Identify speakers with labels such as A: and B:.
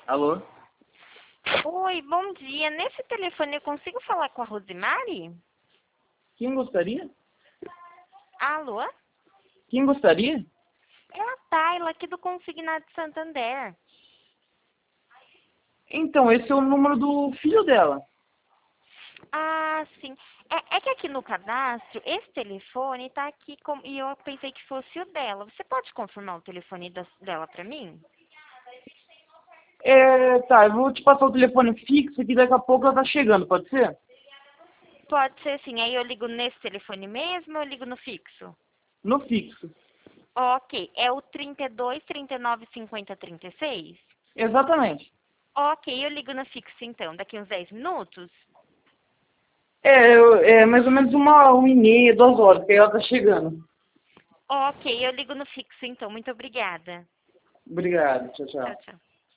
A: Alô?
B: Oi, bom dia. Nesse telefone eu consigo falar com a Rosemary?
A: Quem gostaria?
B: Alô?
A: Quem gostaria?
B: É a Tayla aqui do Consignado Santander.
A: Então, esse é o número do filho dela.
B: Ah, sim. É que aqui no cadastro, esse telefone tá aqui e eu pensei que fosse o dela. Você pode confirmar o telefone dela pra mim?
A: Tá, eu vou te passar o telefone fixo que daqui a pouco ela tá chegando, pode ser?
B: Pode ser sim. Aí eu ligo nesse telefone mesmo ou eu ligo no fixo?
A: No fixo.
B: Ok. É o 32 39 50 36?
A: Exatamente.
B: Ok, eu ligo no fixo então, daqui uns 10 minutos?
A: É mais ou menos 1h30, 2 horas, que aí ela tá chegando.
B: Ok, eu ligo no fixo então. Muito obrigada.
A: Obrigado, tchau,
B: Tchau,
A: tchau.
B: tchau.